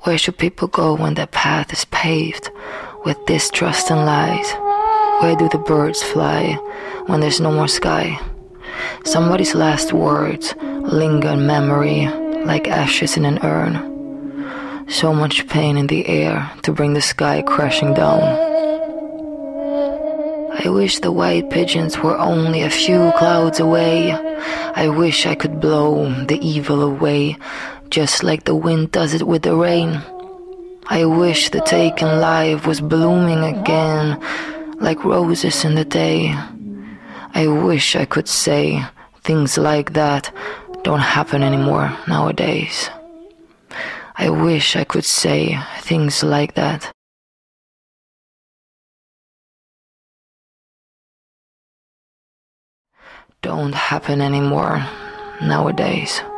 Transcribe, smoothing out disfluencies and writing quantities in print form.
Where should people go when their path is paved with distrust and lies? Where do the birds fly when there's no more sky? Somebody's last words linger in memory like ashes in an urn. So much pain in the air to bring the sky crashing down. I wish the white pigeons were only a few clouds away. I wish I could blow the evil away, just like the wind does it with the rain. I wish the taken life was blooming again, like roses in the day. I wish I could say things like that don't happen anymore nowadays. I wish I could say things like that. Don't happen anymore nowadays.